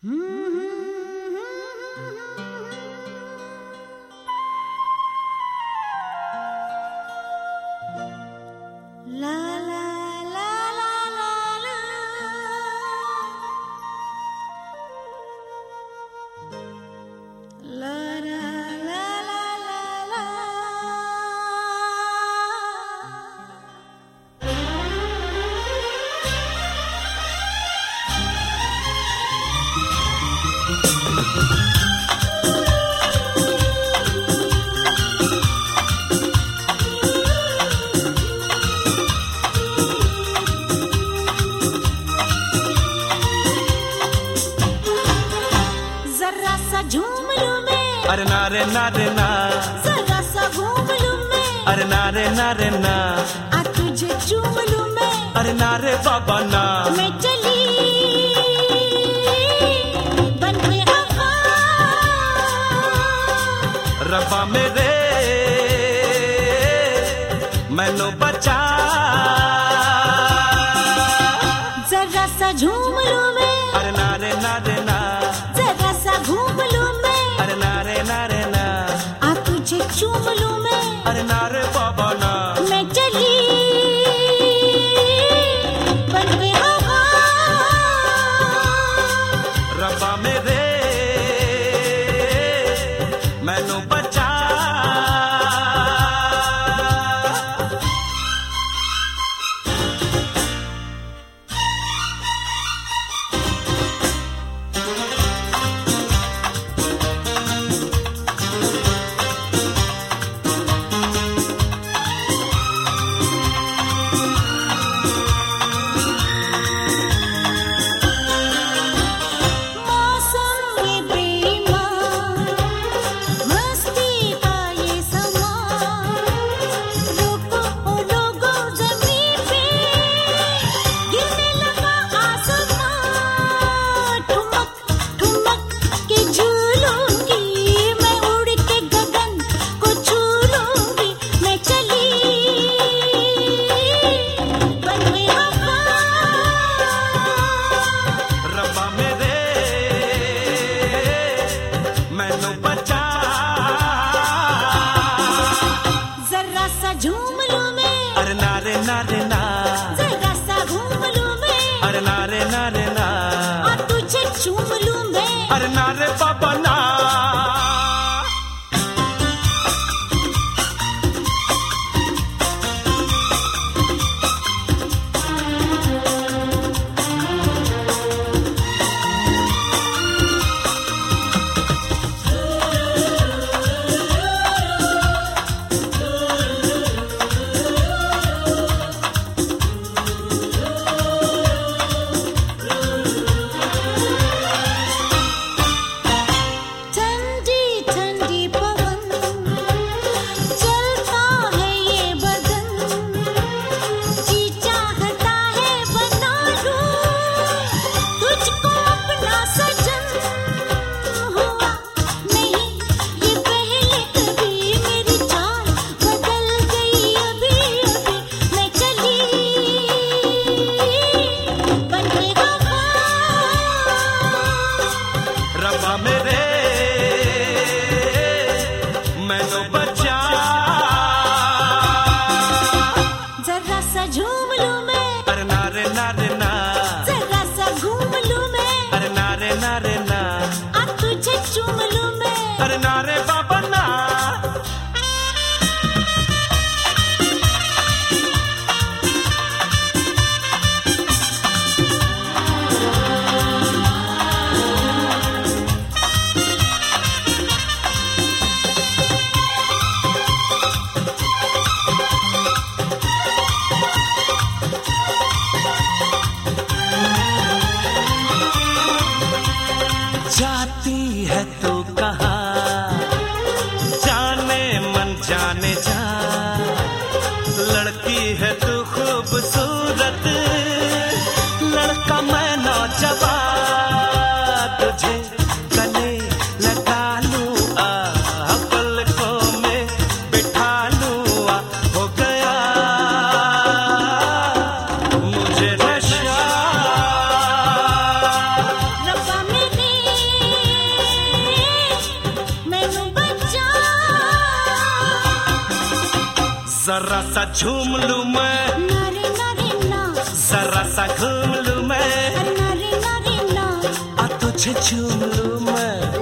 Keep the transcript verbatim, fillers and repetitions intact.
अरे नारे नारे ना, जरा सा घूम लूं मैं। अरे नारे नारे ना, आ तुझे चूम लूं मैं। अरे नारे बाबा ना, मैं चली बन के आका रब्बा मेरे मैनू बचा। जरा सा झूम लूं मैं। अरे नारे नारे ना, जरा सा घूम लूं मैं। अरे नारे नारे ना, आ तुझे चूम लूं मैं। अरे नारे बाबा ना, मैं चली बन के आका रब्बा मेरे मैनू बचा। झूम लूं मैं। अरे नारे नारे ना, जरा सा घूम लूं मैं। अरे नारे नारे ना, आ तुझे चूम लूं मैं। अरे नारे बाबा ना। रब्बा मेरे मैनू बचा। जरा सा झूम लूं मैं। अरे नारे नारे ना, जरा सा घूम लूं मैं। अरे नारे नारे ना, आ तुझे चूम लूं मैं। अरे नारे बाबा ना। जरा सा झूम लूं मैं, नारे नारे ना, जरा सा घूम लूं मैं, नारे नारे ना, आ तुझे झूम लूं मैं।